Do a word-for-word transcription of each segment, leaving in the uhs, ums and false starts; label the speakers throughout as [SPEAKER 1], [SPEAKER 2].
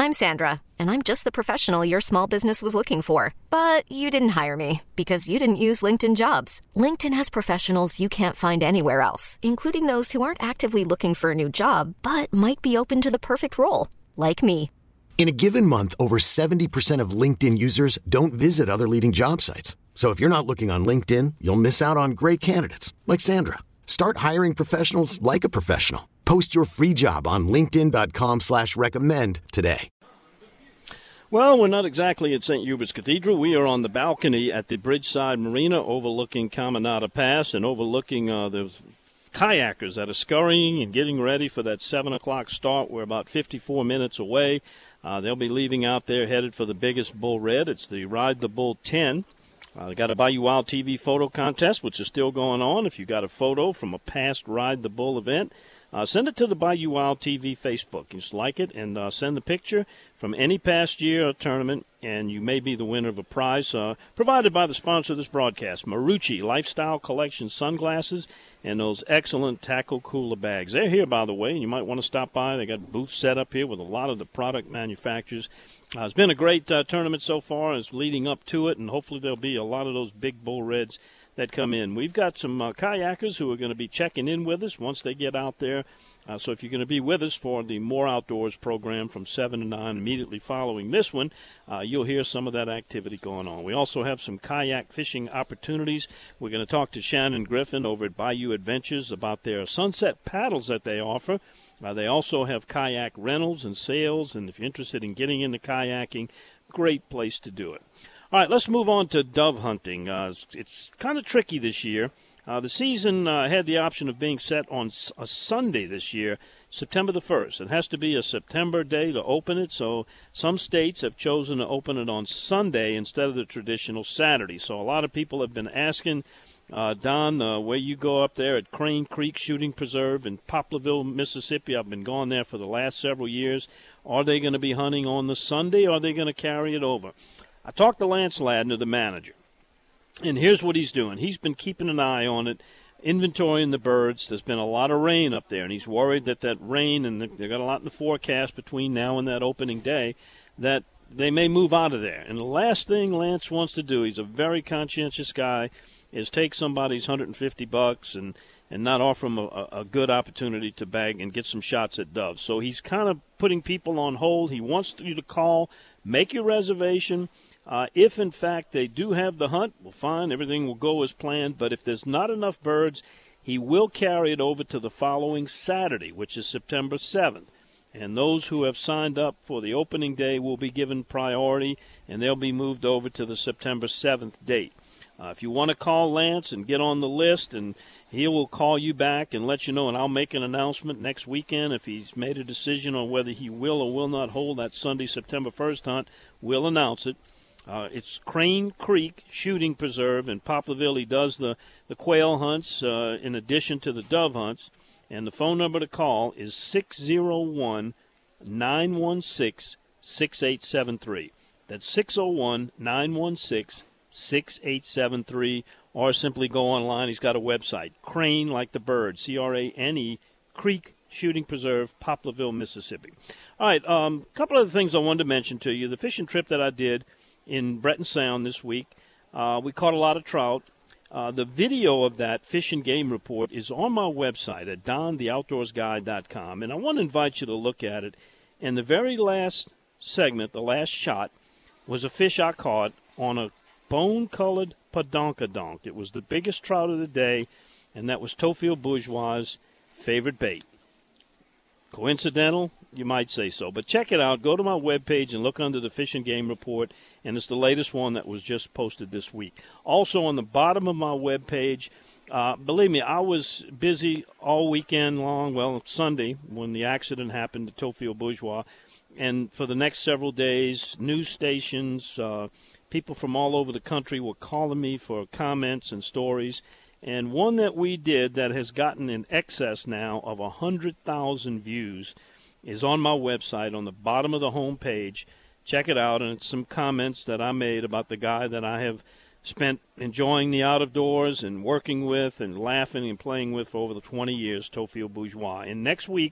[SPEAKER 1] I'm Sandra, and I'm just the professional your small business was looking for. But you didn't hire me because you didn't use LinkedIn Jobs. LinkedIn has professionals you can't find anywhere else, including those who aren't actively looking for a new job, but might be open to the perfect role, like me.
[SPEAKER 2] In a given month, over seventy percent of LinkedIn users don't visit other leading job sites. So if you're not looking on LinkedIn, you'll miss out on great candidates like Sandra. Start hiring professionals like a professional. Post your free job on linkedin.com slash recommend today.
[SPEAKER 3] Well, we're not exactly at Saint Hubert's Cathedral. We are on the balcony at the Bridgeside Marina overlooking Caminada Pass and overlooking uh, the kayakers that are scurrying and getting ready for that seven o'clock start. We're about fifty-four minutes away. Uh, they'll be leaving out there headed for the biggest bull red. It's the Ride the Bull ten. Uh, they got a Bayou Wild T V photo contest, which is still going on. If you got a photo from a past Ride the Bull event, uh, send it to the Bayou Wild T V Facebook. Just like it and uh, send the picture from any past year or tournament, and you may be the winner of a prize uh, provided by the sponsor of this broadcast, Marucci Lifestyle Collection sunglasses and those excellent tackle cooler bags. They're here, by the way, and you might want to stop by. They got booths set up here with a lot of the product manufacturers. Uh, it's been a great uh, tournament so far. It's leading up to it, and hopefully there'll be a lot of those big bull reds that come in. We've got some uh, kayakers who are going to be checking in with us once they get out there. Uh, so if you're going to be with us for the More Outdoors program from seven to nine immediately following this one, uh, you'll hear some of that activity going on. We also have some kayak fishing opportunities. We're going to talk to Shannon Griffin over at Bayou Adventures about their sunset paddles that they offer. Uh, they also have kayak rentals and sales, and if you're interested in getting into kayaking, great place to do it. All right, let's move on to dove hunting. Uh, it's it's kind of tricky this year. Uh, the season uh, had the option of being set on a Sunday this year, September the first. It has to be a September day to open it, so some states have chosen to open it on Sunday instead of the traditional Saturday. So a lot of people have been asking, uh, Don, uh, where you go up there at Crane Creek Shooting Preserve in Poplarville, Mississippi. I've been going there for the last several years. Are they going to be hunting on the Sunday, or are they going to carry it over? I talked to Lance Ladner, the manager. And here's what he's doing. He's been keeping an eye on it, inventorying the birds. There's been a lot of rain up there, and he's worried that that rain, and they've got a lot in the forecast between now and that opening day, that they may move out of there. And the last thing Lance wants to do, he's a very conscientious guy, is take somebody's one hundred fifty bucks and, and not offer them a, a good opportunity to bag and get some shots at doves. So he's kind of putting people on hold. He wants you to call, make your reservation. Uh, if, in fact, they do have the hunt, well, fine, everything will go as planned. But if there's not enough birds, he will carry it over to the following Saturday, which is September seventh. And those who have signed up for the opening day will be given priority, and they'll be moved over to the September seventh date. Uh, if you want to call Lance and get on the list, and he will call you back and let you know, and I'll make an announcement next weekend if he's made a decision on whether he will or will not hold that Sunday, September first hunt. We'll announce it. Uh, it's Crane Creek Shooting Preserve in Poplarville. He does the, the quail hunts uh, in addition to the dove hunts. And the phone number to call is six oh one, nine one six, six eight seven three. That's six oh one, nine one six, six eight seven three. Or simply go online. He's got a website, Crane, like the bird, C R A N E, Creek Shooting Preserve, Poplarville, Mississippi. All right, a um, couple of things I wanted to mention to you. The fishing trip that I did in Breton Sound this week, uh, we caught a lot of trout. Uh, the video of that Fish and Game report is on my website at don the outdoors guy dot com, and I want to invite you to look at it. And the very last segment, the last shot, was a fish I caught on a bone-colored podonkadonk. It was the biggest trout of the day, and that was Tofield Bourgeois' favorite bait. Coincidental? You might say so. But check it out. Go to my webpage and look under the Fish and Game report, and it's the latest one that was just posted this week. Also, on the bottom of my webpage, uh, believe me, I was busy all weekend long, well, Sunday, when the accident happened to Tofield Bourgeois, and for the next several days, news stations, uh, people from all over the country were calling me for comments and stories. And one that we did that has gotten in excess now of one hundred thousand views is on my website on the bottom of the home page. Check it out, and it's some comments that I made about the guy that I have spent enjoying the out-of-doors and working with and laughing and playing with for over the twenty years, Tofield Bourgeois. And next week,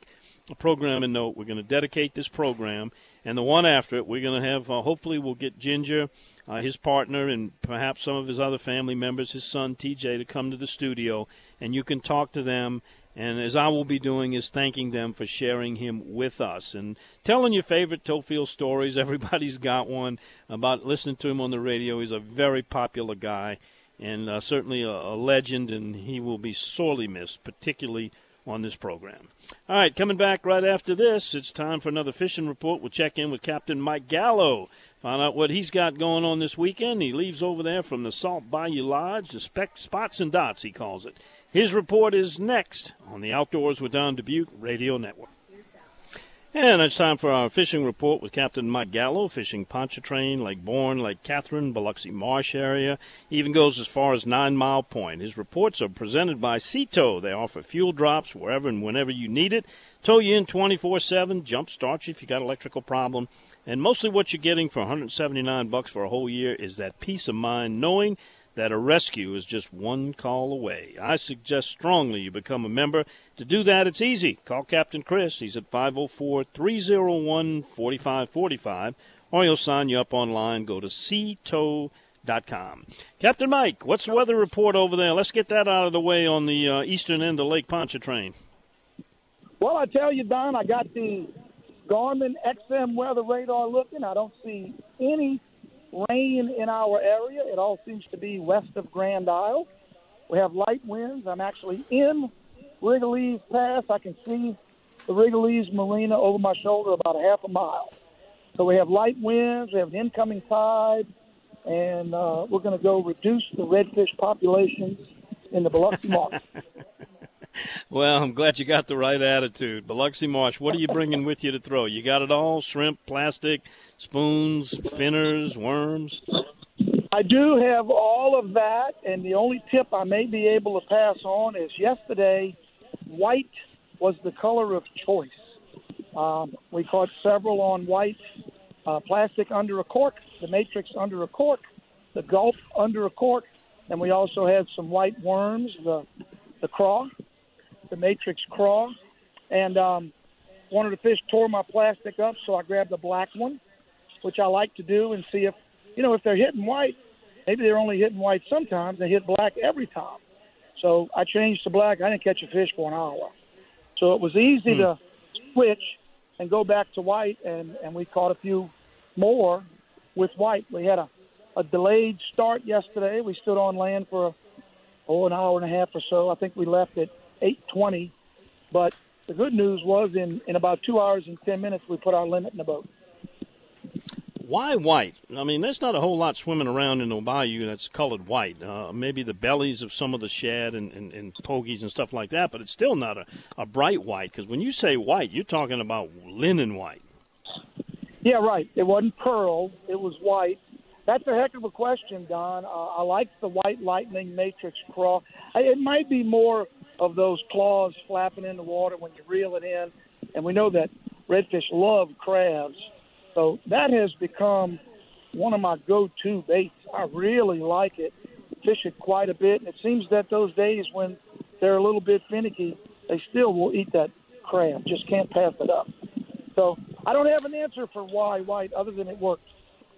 [SPEAKER 3] a programming note. We're going to dedicate this program, and the one after it, we're going to have, uh, hopefully we'll get Ginger, uh, his partner, and perhaps some of his other family members, his son T J, to come to the studio, and you can talk to them. And as I will be doing is thanking them for sharing him with us and telling your favorite Tofield stories. Everybody's got one about listening to him on the radio. He's a very popular guy and uh, certainly a, a legend, and he will be sorely missed, particularly on this program. All right, coming back right after this, it's time for another fishing report. We'll check in with Captain Mike Gallo, find out what he's got going on this weekend. He leaves over there from the Salt Bayou Lodge, the spec, Spots and Dots, he calls it. His report is next on the Outdoors with Don Dubuque Radio Network. And it's time for our fishing report with Captain Mike Gallo, fishing Pontchartrain, Lake Borgne, Lake Catherine, Biloxi Marsh area. He even goes as far as Nine Mile Point. His reports are presented by Sea-Tow. They offer fuel drops wherever and whenever you need it. Tow you in twenty-four seven, jump start you if you got an electrical problem. And mostly what you're getting for one hundred seventy-nine bucks for a whole year is that peace of mind knowing that a rescue is just one call away. I suggest strongly you become a member. To do that, it's easy. Call Captain Chris. He's at five oh four, three oh one, four five four five, or he'll sign you up online. Go to sea tow dot com. Captain Mike, what's the weather report over there? Let's get that out of the way on the uh, eastern end of Lake Pontchartrain.
[SPEAKER 4] Well, I tell you, Don, I got the Garmin X M weather radar looking. I don't see any rain in our area. It all seems to be west of Grand Isle. We have light winds. I'm actually in Rigolets Pass. I can see the Rigolets Marina over my shoulder about a half a mile. So we have light winds. We have an incoming tide, and uh, we're going to go reduce the redfish populations in the Biloxi Marsh.
[SPEAKER 3] Well, I'm glad you got the right attitude. Biloxi Marsh, what are you bringing with you to throw? You got it all? Shrimp, plastic, spoons, spinners, worms?
[SPEAKER 4] I do have all of that, and the only tip I may be able to pass on is yesterday, white was the color of choice. Um, we caught several on white, uh, plastic under a cork, the matrix under a cork, the gulp under a cork, and we also had some white worms, the the craw, the matrix craw, and um, one of the fish tore my plastic up, so I grabbed a black one, which I like to do and see if, you know, if they're hitting white, maybe they're only hitting white sometimes, they hit black every time. So I changed to black. I didn't catch a fish for an hour. So it was easy hmm. to switch and go back to white, and, and we caught a few more with white. We had a, a delayed start yesterday. We stood on land for, oh, an hour and a half or so. I think we left at eight twenty. But the good news was in, in about two hours and ten minutes, we put our limit in the boat.
[SPEAKER 3] Why white? I mean, there's not a whole lot swimming around in the bayou that's colored white. Uh, maybe the bellies of some of the shad and, and, and pogies and stuff like that, but it's still not a, a bright white, because when you say white, you're talking about linen white.
[SPEAKER 4] Yeah, right. It wasn't pearl. It was white. That's a heck of a question, Don. Uh, I like the white lightning matrix craw. It might be more of those claws flapping in the water when you reel it in, and we know that redfish love crabs. So that has become one of my go-to baits. I really like it. Fish it quite a bit. And it seems that those days when they're a little bit finicky, they still will eat that crab. Just can't pass it up. So I don't have an answer for why white other than it works.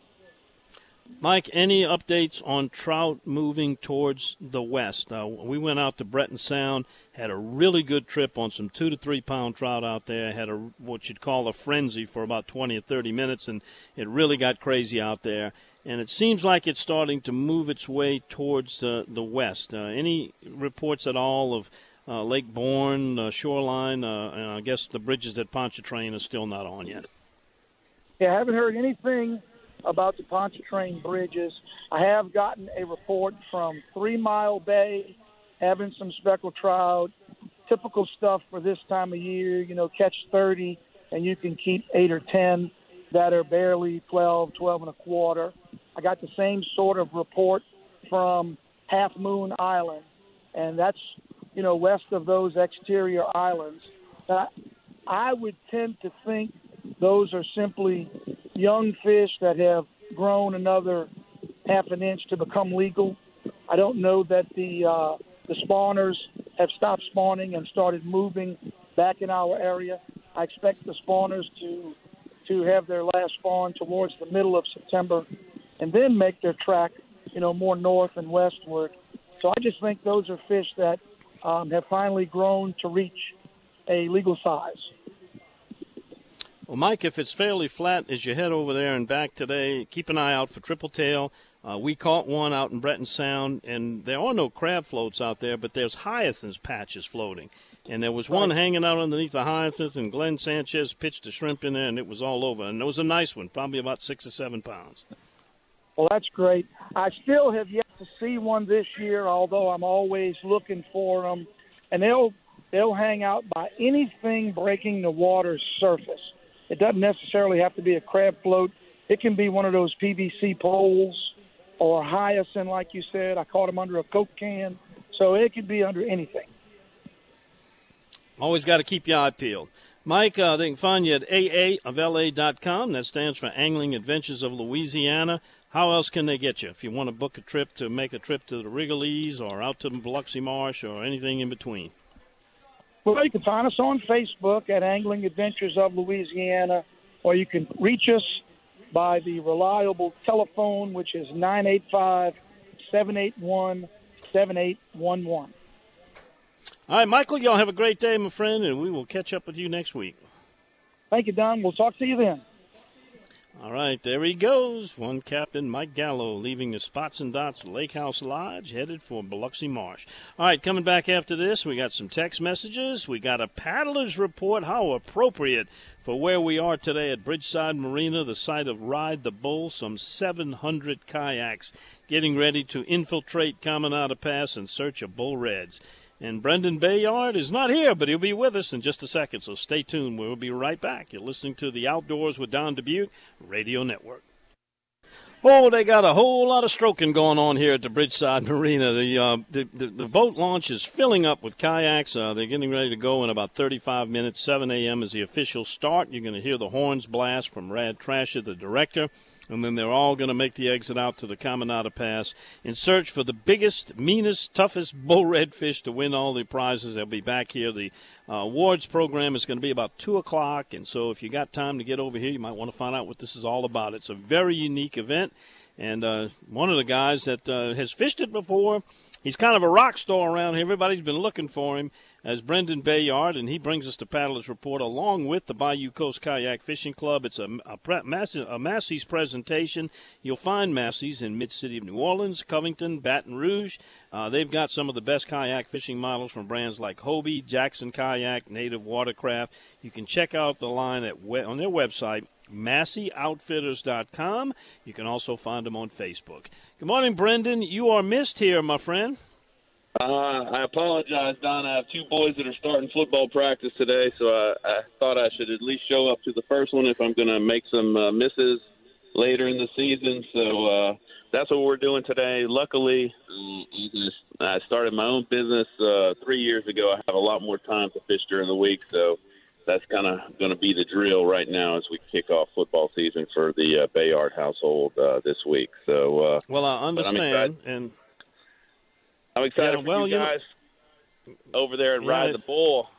[SPEAKER 3] Mike, any updates on trout moving towards the west? Uh, we went out to Breton Sound, had a really good trip on some two to three pound trout out there, had a what you'd call a frenzy for about twenty or thirty minutes, and it really got crazy out there. And it seems like it's starting to move its way towards uh, the west. Uh, any reports at all of uh, Lake Borgne, uh, shoreline? Uh, and I guess the bridges at Pontchartrain are still not on yet.
[SPEAKER 4] Yeah, I haven't heard anything about the Pontchartrain bridges. I have gotten a report from Three Mile Bay, having some speckled trout, typical stuff for this time of year, you know, catch thirty, and you can keep eight or ten that are barely twelve, twelve and a quarter. I got the same sort of report from Half Moon Island, and that's, you know, west of those exterior islands. Uh, I would tend to think those are simply young fish that have grown another half an inch to become legal. I don't know that the uh, the spawners have stopped spawning and started moving back in our area. I expect the spawners to to have their last spawn towards the middle of September, and then make their track, you know, more north and westward. So I just think those are fish that um, have finally grown to reach a legal size.
[SPEAKER 3] Well, Mike, if it's fairly flat as you head over there and back today, keep an eye out for triple tail. Uh, we caught one out in Breton Sound, and there are no crab floats out there, but there's hyacinth patches floating. And there was one right. hanging out underneath the hyacinth, and Glenn Sanchez pitched a shrimp in there, and it was all over. And it was a nice one, probably about six or seven pounds.
[SPEAKER 4] Well, that's great. I still have yet to see one this year, although I'm always looking for them. And they'll they'll hang out by anything breaking the water's surface. It doesn't necessarily have to be a crab float. It can be one of those P V C poles or hyacinth, like you said. I caught them under a Coke can. So it could be under anything.
[SPEAKER 3] Always got to keep your eye peeled. Mike, uh, they can find you at A A of L A dot com. That stands for Angling Adventures of Louisiana. How else can they get you if you want to book a trip to make a trip to the Wrigley's or out to the Biloxi Marsh or anything in between?
[SPEAKER 4] Well, you can find us on Facebook at Angling Adventures of Louisiana, or you can reach us by the reliable telephone, which is nine eight five, seven eight one, seven eight one one.
[SPEAKER 3] All right, Michael, y'all have a great day, my friend, and we will catch up with you next week.
[SPEAKER 4] Thank you, Don. We'll talk to you then.
[SPEAKER 3] All right, there he goes. One Captain Mike Gallo leaving the Spots and Dots Lake House Lodge, headed for Biloxi Marsh. All right, coming back after this, we got some text messages. We got a paddler's report. How appropriate for where we are today at Bridgeside Marina, the site of Ride the Bull. Some seven hundred kayaks getting ready to infiltrate Caminada Pass in search of bull reds. And Brendan Bayard is not here, but he'll be with us in just a second, so stay tuned. We'll be right back. You're listening to The Outdoors with Don Dubuque Radio Network. Oh, they got a whole lot of stroking going on here at the Bridgeside Marina. The, uh, the, the the boat launch is filling up with kayaks. Uh, they're getting ready to go in about thirty-five minutes. seven a.m. is the official start. You're going to hear the horns blast from Rad Trasher, the director. And then they're all going to make the exit out to the Caminada Pass in search for the biggest, meanest, toughest bull redfish to win all the prizes. They'll be back here. The uh, awards program is going to be about two o'clock, and so if you got time to get over here, you might want to find out what this is all about. It's a very unique event, and uh, one of the guys that uh, has fished it before, he's kind of a rock star around here. Everybody's been looking for him, as Brendan Bayard, and he brings us the Paddler's Report along with the Bayou Coast Kayak Fishing Club. It's a, a, pre, a Massey's presentation. You'll find Massey's in Mid-City of New Orleans, Covington, Baton Rouge. Uh, they've got some of the best kayak fishing models from brands like Hobie, Jackson Kayak, Native Watercraft. You can check out the line at we- on their website, Massey Outfitters dot com. You can also find them on Facebook. Good morning, Brendan. You are missed here, my friend.
[SPEAKER 5] Uh, I apologize, Don. I have two boys that are starting football practice today, so I, I thought I should at least show up to the first one if I'm going to make some uh, misses later in the season. So uh, that's what we're doing today. Luckily, uh, I started my own business uh, three years ago. I have a lot more time to fish during the week, so that's kind of going to be the drill right now as we kick off football season for the uh, Bayard household uh, this week. So, uh,
[SPEAKER 3] well, I understand, and
[SPEAKER 5] I'm excited
[SPEAKER 3] yeah, well,
[SPEAKER 5] for you guys you know, over there at yeah, Ride the Bull.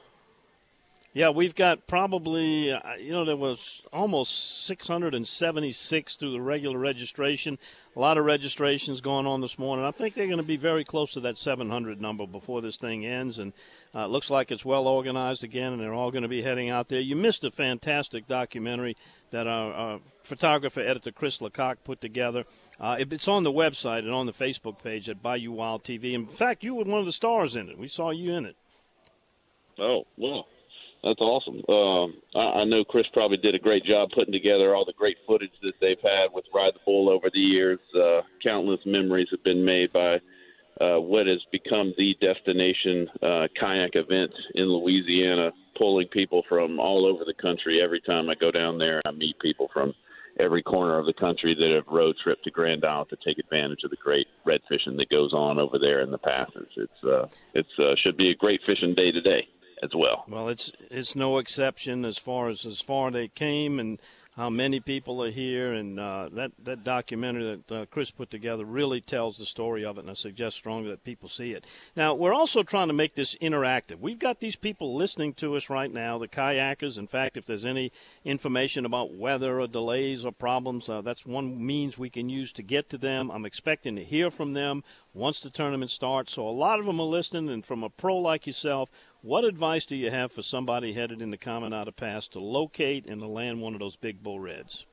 [SPEAKER 3] Yeah, we've got probably, uh, you know, there was almost six hundred seventy-six through the regular registration. A lot of registrations going on this morning. I think they're going to be very close to that seven hundred number before this thing ends. And uh, it looks like it's well organized again, and they're all going to be heading out there. You missed a fantastic documentary that our, our photographer, editor Chris Lecoq put together. Uh, it, it's on the website and on the Facebook page at Bayou Wild T V. In fact, you were one of the stars in it. We saw you in it.
[SPEAKER 5] Oh, well. That's awesome. Um, I, I know Chris probably did a great job putting together all the great footage that they've had with Ride the Bull over the years. Uh, countless memories have been made by uh, what has become the destination uh, kayak event in Louisiana, pulling people from all over the country. Every time I go down there, I meet people from every corner of the country that have road tripped to Grand Isle to take advantage of the great red fishing that goes on over there in the passes. It's uh, it's uh, should be a great fishing day today as well.
[SPEAKER 3] Well, it's it's no exception as far as as far they came, and how many people are here, and uh, that, that documentary that uh, Chris put together really tells the story of it, and I suggest strongly that people see it. Now, we're also trying to make this interactive. We've got these people listening to us right now, the kayakers. In fact, if there's any information about weather or delays or problems, uh, that's one means we can use to get to them. I'm expecting to hear from them once the tournament starts. So a lot of them are listening, and from a pro like yourself, what advice do you have for somebody headed into Caminada Pass to locate and to land one of those big bull reds?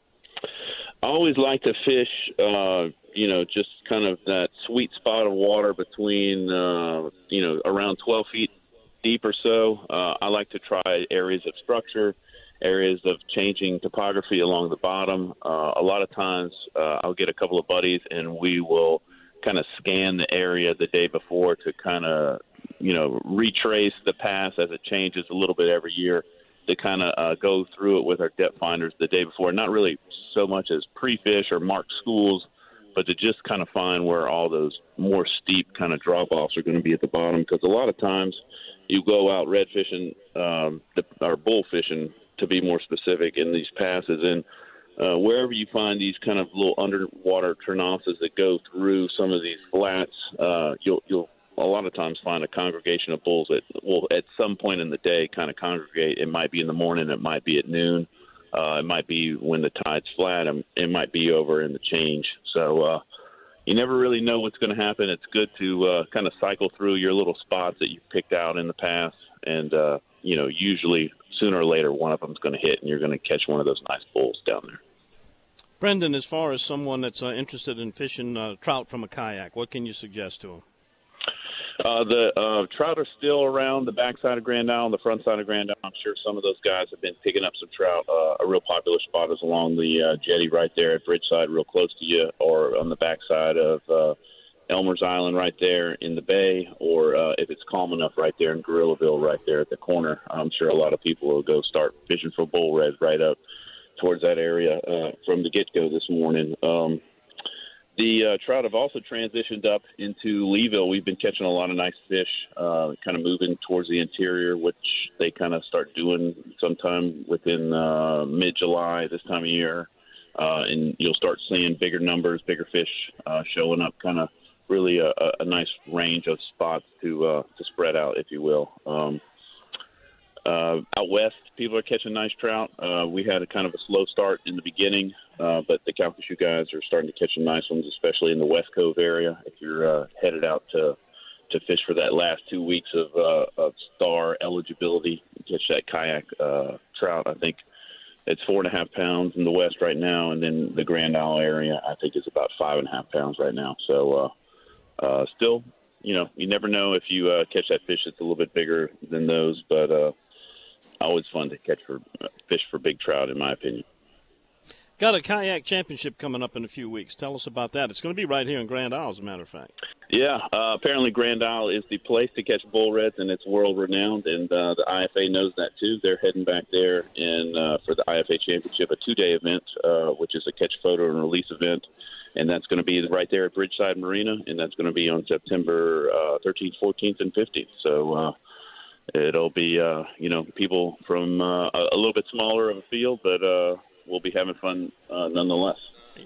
[SPEAKER 5] I always like to fish, uh, you know, just kind of that sweet spot of water between, uh, you know, around twelve feet deep or so. Uh, I like to try areas of structure, areas of changing topography along the bottom. Uh, a lot of times uh, I'll get a couple of buddies and we will kind of scan the area the day before to kind of, you know, retrace the pass as it changes a little bit every year, to kind of uh, go through it with our depth finders the day before. Not really so much as pre-fish or mark schools, but to just kind of find where all those more steep kind of drop-offs are going to be at the bottom. Because a lot of times you go out red fishing, um, the, or bull fishing, to be more specific, in these passes, and uh, wherever you find these kind of little underwater turnoffs that go through some of these flats, uh, you'll you'll a lot of times find a congregation of bulls that will at some point in the day kind of congregate. It might be in the morning, it might be at noon, uh, it might be when the tide's flat, and it might be over in the change. So uh, you never really know what's going to happen. It's good to uh, kind of cycle through your little spots that you've picked out in the past, and uh, you know, usually sooner or later one of them's going to hit, and you're going to catch one of those nice bulls down there.
[SPEAKER 3] Brendan, as far as someone that's uh, interested in fishing uh, trout from a kayak, what can you suggest to them?
[SPEAKER 5] Uh, the uh, trout are still around the backside of Grand Isle and the front side of Grand Isle. I'm sure some of those guys have been picking up some trout. Uh, a real popular spot is along the uh, jetty right there at Bridgeside, real close to you, or on the backside of uh, Elmer's Island right there in the bay, or uh, if it's calm enough right there in Guerrillaville right there at the corner. I'm sure a lot of people will go start fishing for bull red right up towards that area uh, from the get-go this morning. Um, The uh, trout have also transitioned up into Leeville. We've been catching a lot of nice fish, uh, kind of moving towards the interior, which they kind of start doing sometime within uh, mid-July this time of year. Uh, and you'll start seeing bigger numbers, bigger fish uh, showing up, kind of really a, a nice range of spots to uh, to spread out, if you will. Um, Uh, out west, people are catching nice trout. Uh, we had a kind of a slow start in the beginning, uh, but the Calcasieu guys are starting to catch some nice ones, especially in the West Cove area. If you're uh, headed out to to fish for that last two weeks of, uh, of star eligibility, catch that kayak uh, trout, I think it's four and a half pounds in the west right now, and then the Grand Isle area, I think, is about five and a half pounds right now. So uh, uh, still, you know, you never know if you uh, catch that fish that's a little bit bigger than those, but uh, always fun to catch for uh, fish for big trout, in my opinion.
[SPEAKER 3] Got a kayak championship coming up in a few weeks. Tell us about that. It's going to be right here in Grand Isle, as a matter of fact.
[SPEAKER 5] Yeah, uh, apparently Grand Isle is the place to catch bull reds, and it's world renowned, and uh, the I F A knows that too. They're heading back there and uh, for the I F A championship, a two-day event, uh, which is a catch photo and release event, and that's going to be right there at Bridgeside Marina, and that's going to be on September uh, thirteenth, fourteenth, and fifteenth. So uh, it'll be, uh, you know, people from uh, a little bit smaller of a field, but uh, we'll be having fun uh, nonetheless.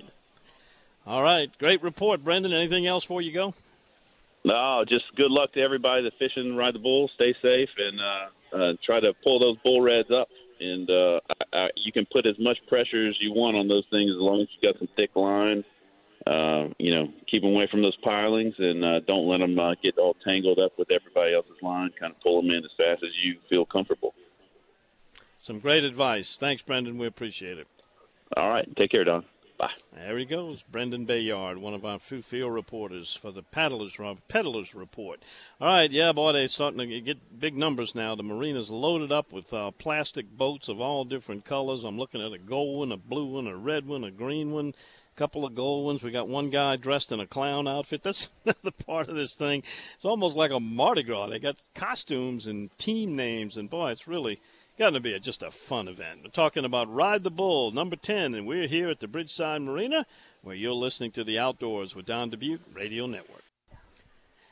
[SPEAKER 3] All right. Great report, Brendan. Anything else before you go?
[SPEAKER 5] No, just good luck to everybody that's fishing and ride the bull. Stay safe and uh, uh, try to pull those bull reds up. And uh, I, I, you can put as much pressure as you want on those things as long as you got some thick line. Uh, you know, keep them away from those pilings and uh, don't let them uh, get all tangled up with everybody else's line. Kind of pull them in as fast as you feel comfortable.
[SPEAKER 3] Some great advice. Thanks, Brendan. We appreciate it.
[SPEAKER 5] All right. Take care, Don. Bye.
[SPEAKER 3] There he goes, Brendan Bayard, one of our field reporters for the Paddlers, Peddlers Report. All right, yeah, boy, they're starting to get big numbers now. The marina's loaded up with uh, plastic boats of all different colors. I'm looking at a gold one, a blue one, a red one, a green one, a couple of gold ones. We got one guy dressed in a clown outfit. That's another part of this thing. It's almost like a Mardi Gras. They got costumes and team names, and, boy, it's really – got to be a, just a fun event. We're talking about Ride the Bull, number ten, and we're here at the Bridgeside Marina, where you're listening to The Outdoors with Don Dubuque Radio Network.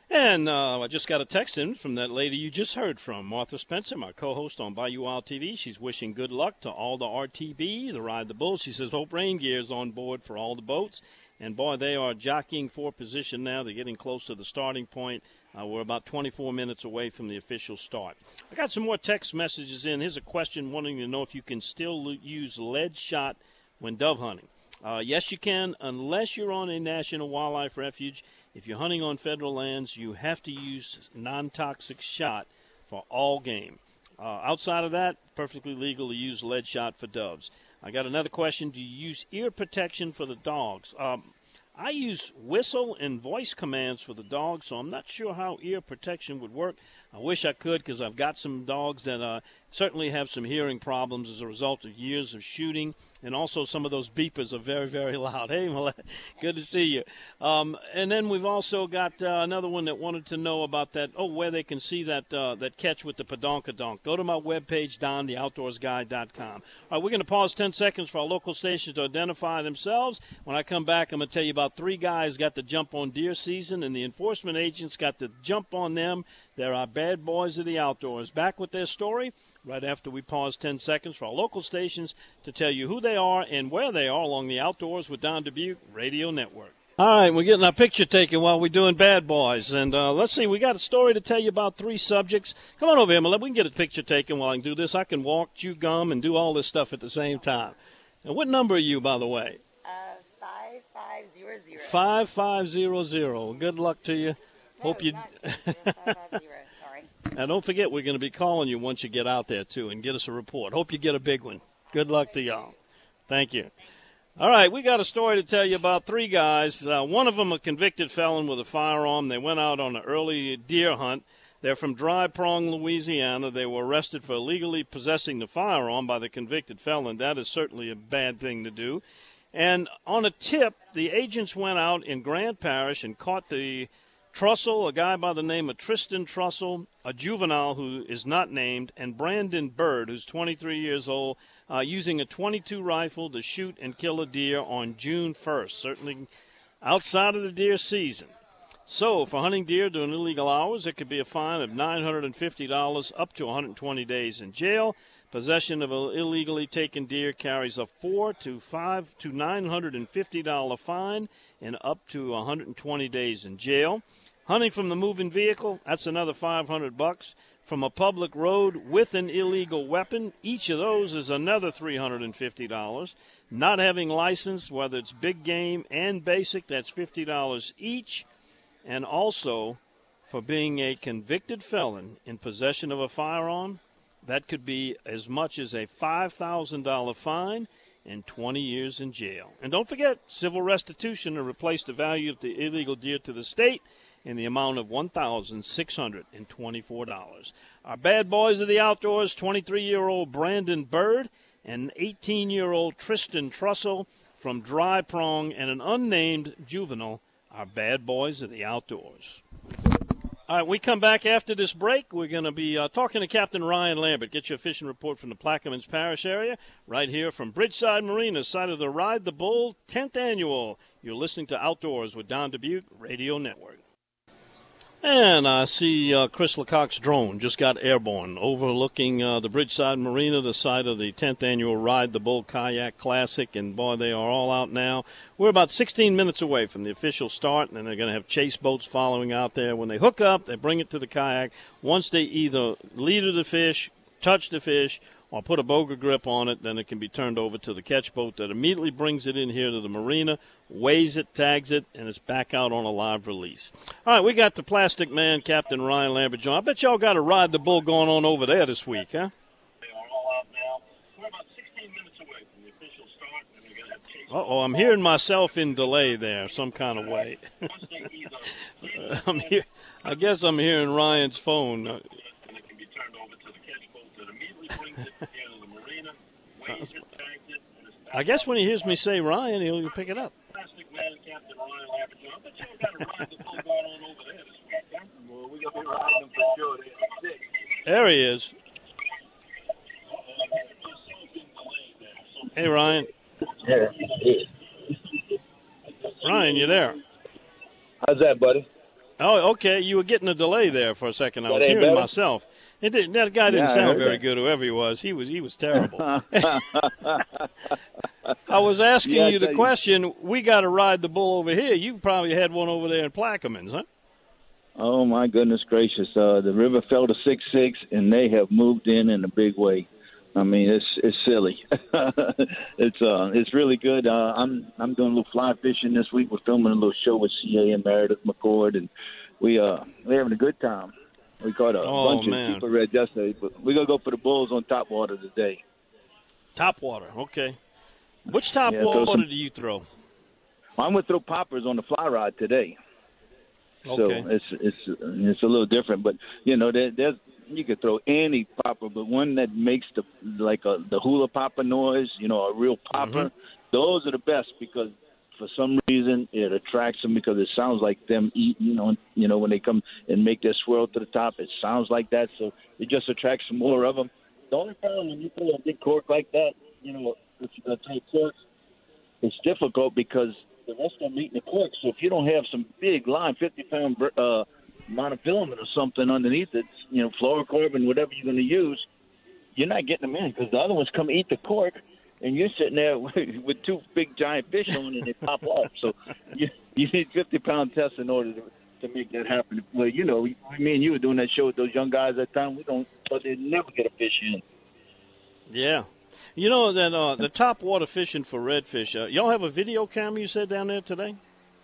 [SPEAKER 3] And uh, I just got a text in from that lady you just heard from, Martha Spencer, my co-host on Bayou Wild T V. She's wishing good luck to all the R T B, the Ride the Bull. She says, hope rain gear is on board for all the boats. And, boy, they are jockeying for position now. They're getting close to the starting point. Uh, we're about twenty-four minutes away from the official start. I got some more text messages in. Here's a question wanting to know if you can still use lead shot when dove hunting. Uh, yes, you can, unless you're on a national wildlife refuge. If you're hunting on federal lands, you have to use non-toxic shot for all game. Uh, outside of that, perfectly legal to use lead shot for doves. I got another question. Do you use ear protection for the dogs? Um, I use whistle and voice commands for the dogs, so I'm not sure how ear protection would work. I wish I could because I've got some dogs that uh, certainly have some hearing problems as a result of years of shooting. And also some of those beepers are very, very loud. Hey, Millette, good to see you. Um, and then we've also got uh, another one that wanted to know about that, oh, where they can see that uh, that catch with the Padonkadonk. Go to my webpage, don the outdoors guy dot com. All right, we're going to pause ten seconds for our local stations to identify themselves. When I come back, I'm going to tell you about three guys got the jump on deer season, and the enforcement agents got the jump on them. They're our bad boys of the outdoors. Back with their story right after we pause ten seconds for our local stations to tell you who they are and where they are along the Outdoors with Don Dubuque Radio Network. All right, we're getting our picture taken while we're doing Bad Boys. And uh, let's see, we got a story to tell you about three subjects. Come on over here, Millette. We can get a picture taken while I can do this. I can walk, chew gum, and do all this stuff at the same time. And what number are you, by the way?
[SPEAKER 6] Uh, five five zero zero.
[SPEAKER 3] five five zero zero. Good luck to you.
[SPEAKER 6] No,
[SPEAKER 3] Hope you.
[SPEAKER 6] not zero, five five zero. Sorry.
[SPEAKER 3] Now, don't forget, we're going to be calling you once you get out there, too, and get us a report. Hope you get a big one. Good luck to y'all. Thank you. All right, we got a story to tell you about three guys. Uh, one of them a convicted felon with a firearm. They went out on an early deer hunt. They're from Dry Prong, Louisiana. They were arrested for illegally possessing the firearm by the convicted felon. That is certainly a bad thing to do. And on a tip, the agents went out in Grant Parish and caught the Trussell, a guy by the name of Tristan Trussell, a juvenile who is not named, and Brandon Bird, who's twenty-three years old, uh, using a twenty-two rifle to shoot and kill a deer on June first, certainly outside of the deer season. So for hunting deer during illegal hours, it could be a fine of nine hundred fifty dollars up to one hundred twenty days in jail. Possession of an illegally taken deer carries a four to five to nine hundred fifty dollars fine and up to one hundred twenty days in jail. Hunting from the moving vehicle, that's another five hundred bucks. From a public road with an illegal weapon, each of those is another three hundred fifty dollars. Not having license, whether it's big game and basic, that's fifty dollars each. And also, for being a convicted felon in possession of a firearm, that could be as much as a five thousand dollars fine and twenty years in jail. And don't forget, civil restitution to replace the value of the illegal deer to the state in the amount of one thousand six hundred twenty-four dollars. Our bad boys of the outdoors, twenty-three-year-old Brandon Bird and eighteen-year-old Tristan Trussell from Dry Prong, and an unnamed juvenile, our bad boys of the outdoors. All right, we come back after this break. We're going to be uh, talking to Captain Ryan Lambert. Get your fishing report from the Plaquemines Parish area, right here from Bridgeside Marina, site of the Ride the Bull tenth Annual. You're listening to Outdoors with Don Dubuque Radio Network. And I see uh, Chris Lecoq's drone just got airborne, overlooking uh, the Bridgeside Marina, the site of the tenth Annual Ride the Bull Kayak Classic. And, boy, they are all out now. We're about sixteen minutes away from the official start, and they're going to have chase boats following out there. When they hook up, they bring it to the kayak. Once they either leader the fish, touch the fish, or put a boga grip on it, then it can be turned over to the catch boat that immediately brings it in here to the marina, weighs it, tags it, and it's back out on a live release. All right, we got the Plastic Man, Captain Ryan Lambert. John, I bet y'all got a Ride the Bull going on over there this week, huh?
[SPEAKER 5] They are all out now. We're about sixteen minutes away from the official start, and they're going to have chase.
[SPEAKER 3] Uh-oh, I'm hearing myself in delay there some kind of way. I'm here, I guess I'm hearing Ryan's phone.
[SPEAKER 5] And it can be turned over to the catch boat that immediately brings it here to the marina, weighs it, tags it, and it's back
[SPEAKER 3] I guess when he hears me say Ryan, he'll pick it up.
[SPEAKER 5] Plastic Man, Captain Ryan Lambert. I bet y'all got a Ride the Bull going on over there this week, huh? Well, we're going to be riding them for sure. They're sick.
[SPEAKER 3] There he is. Hey, Ryan.
[SPEAKER 7] Yeah.
[SPEAKER 3] Ryan, you there?
[SPEAKER 7] How's that, buddy?
[SPEAKER 3] Oh, okay. You were getting a delay there for a second. I
[SPEAKER 7] That
[SPEAKER 3] was
[SPEAKER 7] ain't
[SPEAKER 3] hearing
[SPEAKER 7] better?
[SPEAKER 3] myself. It didn't, that guy didn't
[SPEAKER 7] Yeah, I
[SPEAKER 3] sound
[SPEAKER 7] heard
[SPEAKER 3] very
[SPEAKER 7] that.
[SPEAKER 3] good, whoever he was. He was he was terrible. I was asking
[SPEAKER 7] Yeah, I
[SPEAKER 3] you the
[SPEAKER 7] tell you.
[SPEAKER 3] question. We got to ride the bull over here. You probably had one over there in Plaquemines, huh?
[SPEAKER 7] Oh, my goodness gracious. Uh, the river fell to six six, and they have moved in in a big way. I mean, it's it's silly. it's uh, it's really good. Uh, I'm I'm doing a little fly fishing this week. We're filming a little show with C A and Meredith McCord, and we uh we're having a good time. We caught a
[SPEAKER 3] Oh,
[SPEAKER 7] bunch
[SPEAKER 3] man.
[SPEAKER 7] of people red yesterday, but we're gonna go for the bulls on top water today.
[SPEAKER 3] Top water, okay. Which top
[SPEAKER 7] Yeah, throw
[SPEAKER 3] water
[SPEAKER 7] some-
[SPEAKER 3] do you throw?
[SPEAKER 7] I'm gonna throw poppers on the fly rod today.
[SPEAKER 3] Okay.
[SPEAKER 7] So it's it's it's a little different, but you know there, there's you could throw any popper, but one that makes the like a the hula popper noise, you know, a real popper.
[SPEAKER 3] Mm-hmm.
[SPEAKER 7] Those are the best because for some reason it attracts them because it sounds like them eating. You know, you know when they come and make their swirl to the top, it sounds like that. So it just attracts more of them. The only problem when you throw a big cork like that, you know, if you're gonna throw corks, it's difficult because the rest of them eating the cork. So if you don't have some big line, fifty pound uh, monofilament or something underneath it, you know, fluorocarbon, whatever you're going to use, you're not getting them in because the other ones come eat the cork, and you're sitting there with two big giant fish on, and they pop off. So you you need fifty pound tests in order to, to make that happen. Well, you know, me and you were doing that show with those young guys at the time. We don't, but they never get a fish in.
[SPEAKER 3] Yeah. You know that uh, the top water fishing for redfish, uh, y'all have a video camera you said down there today?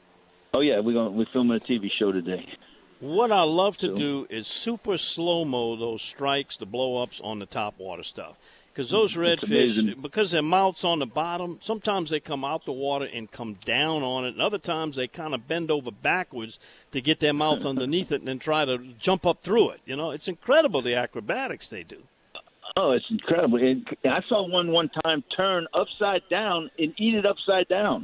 [SPEAKER 7] Oh yeah, we're going we're filming a T V show today.
[SPEAKER 3] What I love to
[SPEAKER 7] So-
[SPEAKER 3] do is super slow-mo those strikes, the blow-ups on the top water stuff. Because those
[SPEAKER 7] It's amazing.
[SPEAKER 3] redfish, because their mouth's on the bottom, sometimes they come out the water and come down on it, and other times they kind of bend over backwards to get their mouth underneath it and then try to jump up through it. You know, it's incredible the acrobatics they do.
[SPEAKER 7] Oh, it's incredible. And I saw one one time turn upside down and eat it upside down.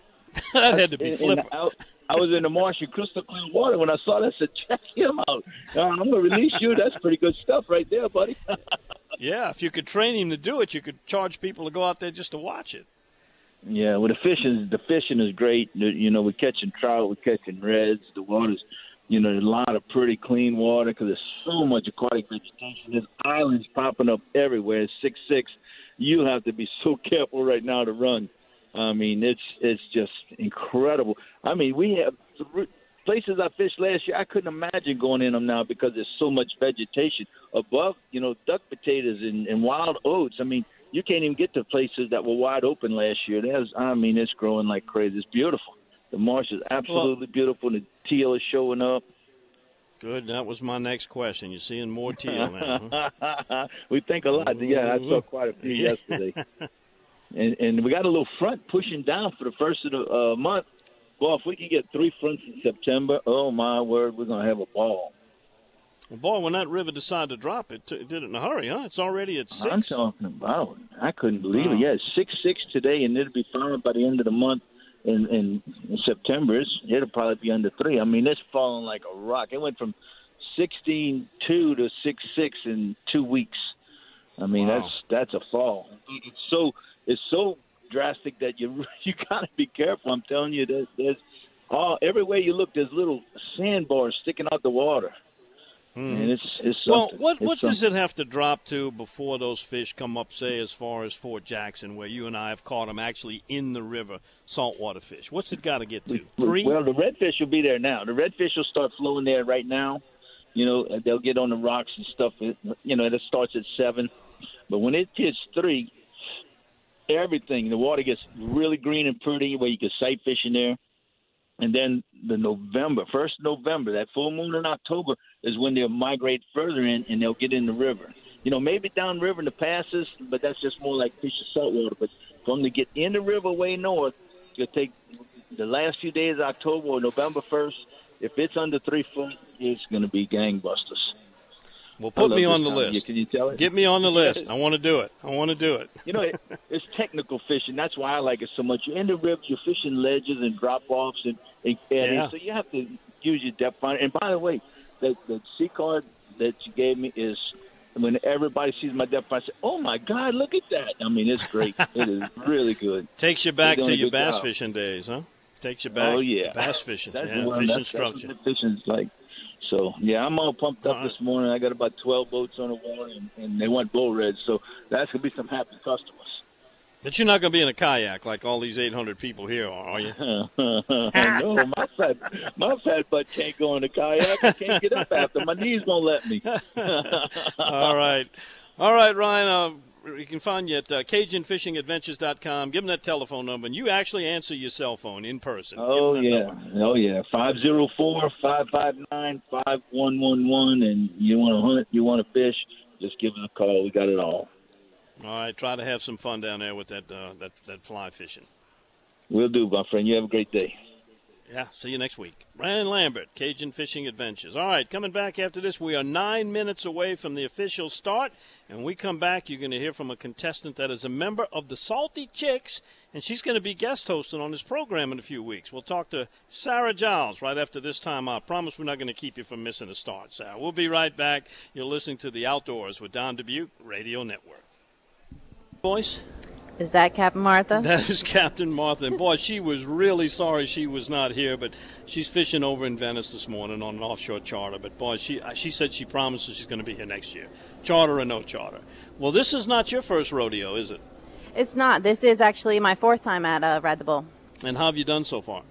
[SPEAKER 3] That had to be
[SPEAKER 7] And-
[SPEAKER 3] flipper.
[SPEAKER 7] and I, I was in the marsh in crystal clear water when I saw that. I said, check him out. Uh, I'm going to release you. That's pretty good stuff right there, buddy.
[SPEAKER 3] Yeah, if you could train him to do it, you could charge people to go out there just to watch it.
[SPEAKER 7] Yeah, well, the fishing, the fishing is great. You know, we're catching trout, we're catching reds. The water's, you know, a lot of pretty clean water because there's so much aquatic vegetation. There's islands popping up everywhere. It's six six. You have to be so careful right now to run. I mean, it's it's just incredible. I mean, we have places I fished last year. I couldn't imagine going in them now because there's so much vegetation above. You know, duck potatoes and, and wild oats. I mean, you can't even get to places that were wide open last year. There's, I mean, it's growing like crazy. It's beautiful. The marsh is absolutely well, beautiful. The teal is showing up.
[SPEAKER 3] Good. That was my next question. You're seeing more teal now. Huh?
[SPEAKER 7] We think a lot. Yeah, I saw quite a few yesterday. And, and we got a little front pushing down for the first of the uh, month. Well, if we can get three fronts in September, oh, my word, we're going to have a ball.
[SPEAKER 3] Well, boy, when that river decided to drop, it, t- it did it in a hurry, huh? It's already at six.
[SPEAKER 7] I'm talking about it. I couldn't believe
[SPEAKER 3] wow.
[SPEAKER 7] it. Yeah, it's six six today, and it'll be fine by the end of the month. In, in, in September, it's, it'll probably be under three. I mean, it's falling like a rock. It went from sixteen two to six six in two weeks. I mean,
[SPEAKER 3] wow.
[SPEAKER 7] that's that's a fall. It's so it's so drastic that you you gotta be careful. I'm telling you, there's, there's all everywhere you look, there's little sandbars sticking out the water.
[SPEAKER 3] Hmm.
[SPEAKER 7] And it's it's
[SPEAKER 3] well,
[SPEAKER 7] something.
[SPEAKER 3] what
[SPEAKER 7] it's
[SPEAKER 3] what
[SPEAKER 7] something.
[SPEAKER 3] does it have to drop to before those fish come up, say, as far as Fort Jackson, where you and I have caught them actually in the river, saltwater fish? What's it got to get to? Three?
[SPEAKER 7] Well, the redfish will be there now. The redfish will start flowing there right now. You know, they'll get on the rocks and stuff. You know, it starts at seven. But when it hits three, everything, the water gets really green and pretty where you can sight fish in there. And then the November, first November, that full moon in October is when they'll migrate further in and they'll get in the river. You know, maybe downriver in the passes, but that's just more like fish of saltwater. But for them to get in the river way north, it'll take the last few days of October or November first. If it's under three foot, it's going to be gangbusters.
[SPEAKER 3] Well, put me on the
[SPEAKER 7] time.
[SPEAKER 3] list.
[SPEAKER 7] Can you tell it?
[SPEAKER 3] Get me on the list. I want to do it. I want to do it.
[SPEAKER 7] You know, it, it's technical fishing. That's why I like it so much. You're in the river, you're fishing ledges and drop-offs, and, and, and
[SPEAKER 3] Yeah.
[SPEAKER 7] so you have to use your depth finder. And by the way, the, the C card that you gave me is when everybody sees my depth finder, say, oh, my God, look at that. I mean, it's great. It is really good.
[SPEAKER 3] Takes you back
[SPEAKER 7] You're
[SPEAKER 3] to
[SPEAKER 7] doing a
[SPEAKER 3] your
[SPEAKER 7] good
[SPEAKER 3] bass
[SPEAKER 7] job.
[SPEAKER 3] fishing days, huh? Takes you back.
[SPEAKER 7] Oh, yeah.
[SPEAKER 3] Bass fishing.
[SPEAKER 7] That's
[SPEAKER 3] yeah,
[SPEAKER 7] one,
[SPEAKER 3] fishing
[SPEAKER 7] that's,
[SPEAKER 3] structure.
[SPEAKER 7] That's what the fishing's like. So, yeah, I'm all pumped up
[SPEAKER 3] all right.
[SPEAKER 7] this morning. I got about twelve boats on the water, and, and they want bull reds. So that's going to be some happy customers.
[SPEAKER 3] But you're not going to be in a kayak like all these eight hundred people here are, are you?
[SPEAKER 7] No, my fat, my fat butt can't go in a kayak. I can't get up after. My knees won't let me.
[SPEAKER 3] All right. All right, Ryan. Uh, you can find you at uh, Cajun Fishing Adventures dot com. Give them that telephone number, and you actually answer your cell phone in person.
[SPEAKER 7] Oh, yeah.
[SPEAKER 3] Number.
[SPEAKER 7] Oh, yeah. five oh four, five five nine, five one one one. And you want to hunt, you want to fish, just give us a call. We got it all.
[SPEAKER 3] All right. Try to have some fun down there with that uh, that, that fly fishing.
[SPEAKER 7] Will do, my friend. You have a great day.
[SPEAKER 3] Yeah, see you next week. Brandon Lambert, Cajun Fishing Adventures. All right, coming back after this, we are nine minutes away from the official start. And when we come back, you're going to hear from a contestant that is a member of the Salty Chicks, and she's going to be guest hosting on this program in a few weeks. We'll talk to Sarah Giles right after this time. I promise we're not going to keep you from missing a start, Sarah. We'll be right back. You're listening to The Outdoors with Don Dubuque Radio Network. Boys?
[SPEAKER 8] Is that Captain Martha?
[SPEAKER 3] That is Captain Martha. And, boy, she was really sorry she was not here, but she's fishing over in Venice this morning on an offshore charter. But, boy, she she said she promises she's going to be here next year, charter or no charter. Well, this is not your first rodeo, is it?
[SPEAKER 8] It's not. This is actually my fourth time at uh, Ride the Bull.
[SPEAKER 3] And how have you done so far?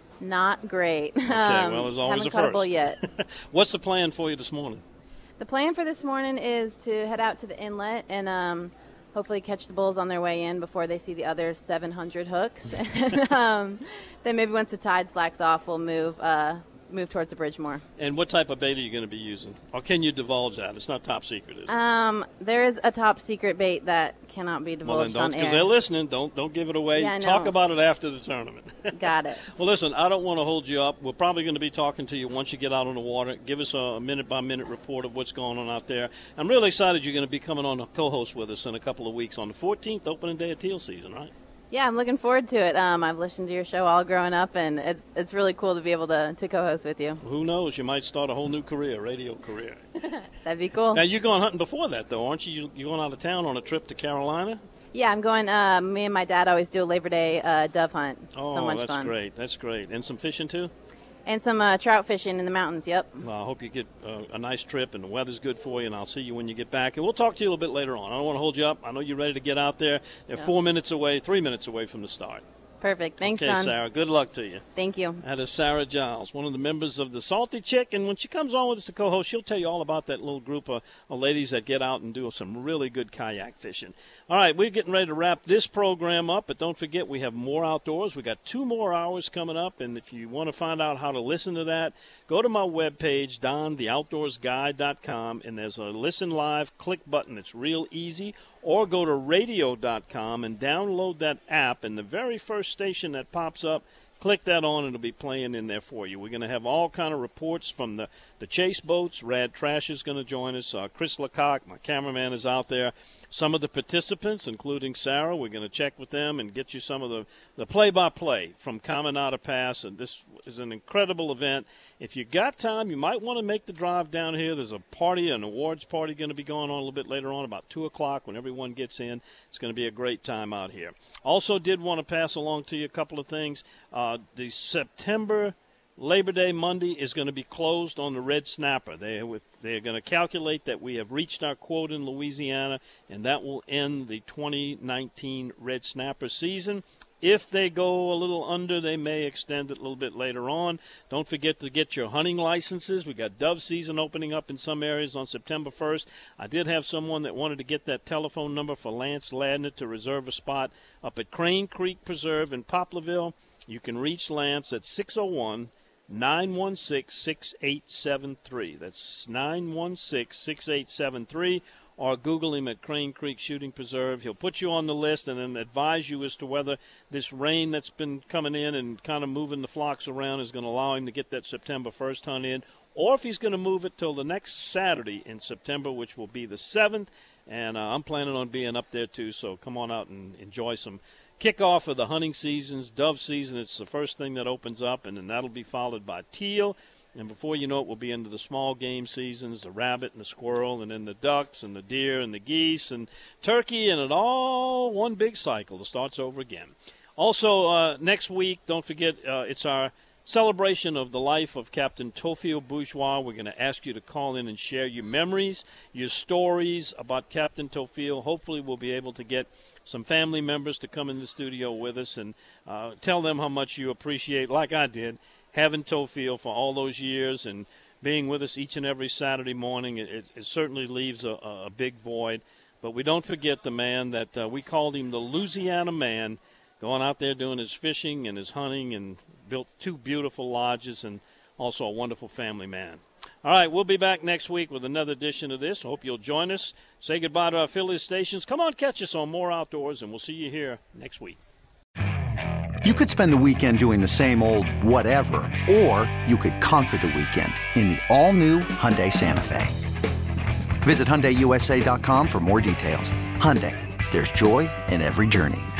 [SPEAKER 8] Not great.
[SPEAKER 3] Okay,
[SPEAKER 8] um,
[SPEAKER 3] well, there's always
[SPEAKER 8] haven't
[SPEAKER 3] a
[SPEAKER 8] caught
[SPEAKER 3] first.
[SPEAKER 8] a bull yet.
[SPEAKER 3] What's the plan for you this morning?
[SPEAKER 8] The plan for this morning is to head out to the inlet and um, – hopefully catch the bulls on their way in before they see the other seven hundred hooks. and, um, then maybe once the tide slacks off, we'll move uh, move towards the bridge more.
[SPEAKER 3] And what type of bait are you going to be using? Or can you divulge that? It's not top secret, is it?
[SPEAKER 8] Um, there is a top secret bait that cannot be
[SPEAKER 3] well, then
[SPEAKER 8] divulged
[SPEAKER 3] don't,
[SPEAKER 8] on air.
[SPEAKER 3] because they're listening. Don't don't give it away.
[SPEAKER 8] Yeah, I
[SPEAKER 3] Talk
[SPEAKER 8] know.
[SPEAKER 3] about it after the tournament.
[SPEAKER 8] Got it.
[SPEAKER 3] Well, listen, I don't want to hold you up. We're probably going to be talking to you once you get out on the water. Give us a minute-by-minute report of what's going on out there. I'm really excited you're going to be coming on a co-host with us in a couple of weeks on the fourteenth, opening day of teal season, right?
[SPEAKER 8] Yeah, I'm looking forward to it. Um, I've listened to your show all growing up, and it's it's really cool to be able to, to co-host with you.
[SPEAKER 3] Who knows? You might start a whole new career, radio career.
[SPEAKER 8] That'd be cool.
[SPEAKER 3] Now, you're going hunting before that, though, aren't you? You- You're going out of town on a trip to Carolina?
[SPEAKER 8] Yeah, I'm going. Uh, me and my dad always do a Labor Day uh, dove hunt.
[SPEAKER 3] Oh,
[SPEAKER 8] so much
[SPEAKER 3] that's
[SPEAKER 8] fun.
[SPEAKER 3] great. That's great. And some fishing, too?
[SPEAKER 8] And some uh, trout fishing in the mountains. Yep.
[SPEAKER 3] Well, I hope you get uh, a nice trip and the weather's good for you, and I'll see you when you get back. And we'll talk to you a little bit later on. I don't want to hold you up. I know you're ready to get out there. They're
[SPEAKER 8] Yeah.
[SPEAKER 3] four minutes away, three minutes away from the start.
[SPEAKER 8] Perfect. Thanks,
[SPEAKER 3] okay,
[SPEAKER 8] son.
[SPEAKER 3] Sarah. Good luck to you.
[SPEAKER 8] Thank you.
[SPEAKER 3] That is Sarah Giles, one of the members of the Salty Chick. And when she comes on with us to co-host, she'll tell you all about that little group of, of ladies that get out and do some really good kayak fishing. All right, we're getting ready to wrap this program up, but don't forget we have more outdoors. We got two more hours coming up, and if you want to find out how to listen to that, go to my webpage, don the outdoors guide dot com, and there's a Listen Live click button. It's real easy. Or go to radio dot com and download that app, and the very first station that pops up, click that on, and it'll be playing in there for you. We're going to have all kind of reports from the, the chase boats. Rad Trash is going to join us. Uh, Chris Lecoq, my cameraman, is out there. Some of the participants, including Sarah, we're going to check with them and get you some of the, the play-by-play from Caminada Pass. And this is an incredible event. If you got time, you might want to make the drive down here. There's a party, an awards party going to be going on a little bit later on, about two o'clock when everyone gets in. It's going to be a great time out here. Also did want to pass along to you a couple of things. Uh, the September Labor Day Monday is going to be closed on the red snapper. They with they're going to calculate that we have reached our quota in Louisiana, and that will end the twenty nineteen red snapper season. If they go a little under, they may extend it a little bit later on. Don't forget to get your hunting licenses. We got dove season opening up in some areas on September first. I did have someone that wanted to get that telephone number for Lance Ladner to reserve a spot up at Crane Creek Preserve in Poplarville. You can reach Lance at six oh one, nine one six, six eight seven three. That's nine one six, six eight seven three. Or Google him at Crane Creek Shooting Preserve. He'll put you on the list and then advise you as to whether this rain that's been coming in and kind of moving the flocks around is going to allow him to get that September first hunt in, or if he's going to move it till the next Saturday in September, which will be the seventh. And uh, I'm planning on being up there too, so come on out and enjoy some kickoff of the hunting seasons. Dove season, it's the first thing that opens up, and then that'll be followed by teal. And before you know it, we'll be into the small game seasons, the rabbit and the squirrel, and then the ducks and the deer and the geese and turkey, and it all one big cycle that starts over again. Also, uh, next week, don't forget, uh, it's our celebration of the life of Captain Theophile Bourgeois. We're going to ask you to call in and share your memories, your stories about Captain Theophile. Hopefully, we'll be able to get some family members to come in the studio with us and uh, tell them how much you appreciate, like I did, having Theophile for all those years and being with us each and every Saturday morning. It, it certainly leaves a, a big void. But we don't forget the man that uh, we called him the Louisiana Man, going out there doing his fishing and his hunting and built two beautiful lodges and also a wonderful family man. All right, we'll be back next week with another edition of this. Hope you'll join us. Say goodbye to our affiliate stations. Come on, catch us on More Outdoors, and we'll see you here next week.
[SPEAKER 9] You could spend the weekend doing the same old whatever, or you could conquer the weekend in the all-new Hyundai Santa Fe. Visit Hyundai U S A dot com for more details. Hyundai, there's joy in every journey.